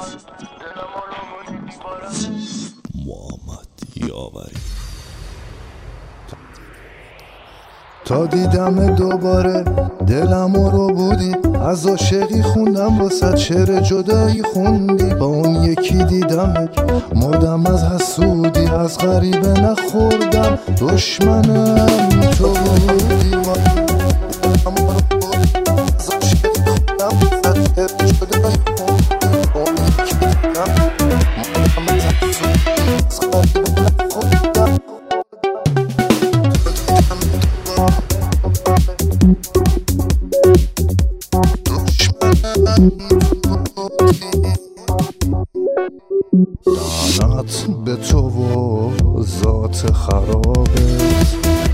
محمد یاوری. تا دیدم دوباره دلم رو بودی، از عاشقی خوندم واسه شعر جدایی خوندی. با اون یکی دیدم مردم از حسودی، از غریبه نخوردم دشمنم تو بودی. از عاشقی خوندم واسه شعر جدایی خوندی. با اون یکی دیدم مردم از حسودی، از غریبه نخوردم. لعنت به تو و ذات خرابت،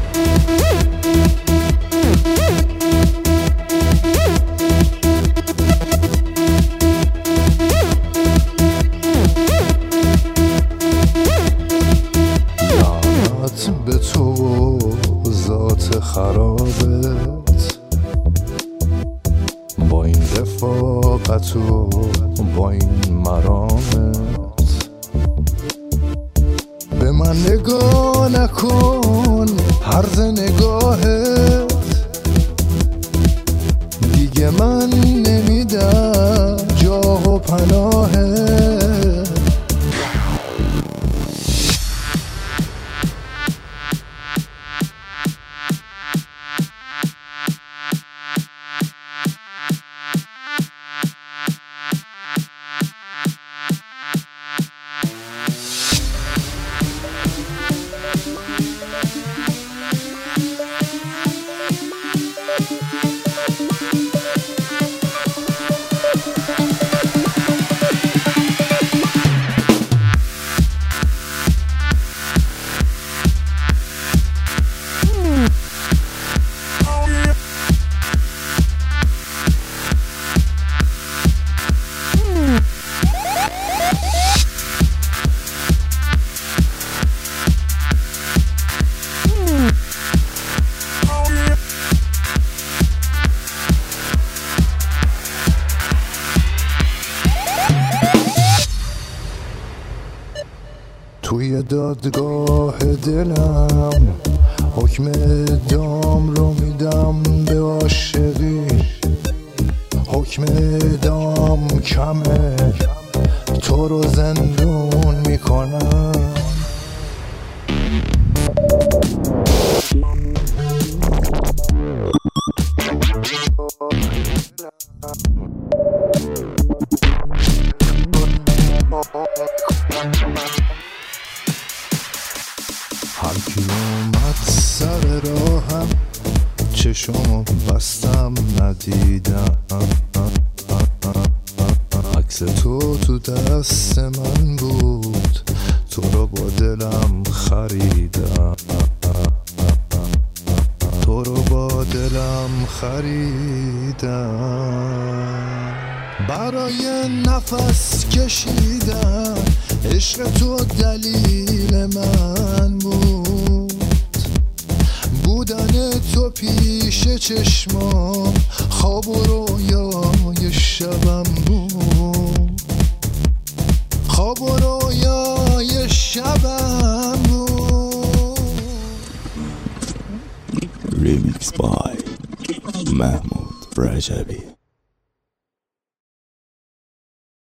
لعنت به تو و ذات خرابت. با این رفاقت و با این مرامت به من نگاه نکن، هرز نگاهت دیگه من نمیدم جاه و پناهت. توی دادگاه دلم حکم اعدام رو میدم به عاشقی. حکم اعدام کمه، تو رو زندون میکنم. هر کی اومد سر راهم چشمو بستم ندیدم. عکس تو دست من بود، تو رو با دلم خریدم. تو رو با دلم خریدم. برای نفس کشیدن عشق تو دلیل من بود. بودن تو پیش چشمام خواب و رویای شبم بود. خواب و رویای شبم بود. ریمیکس بای محمود رجبی.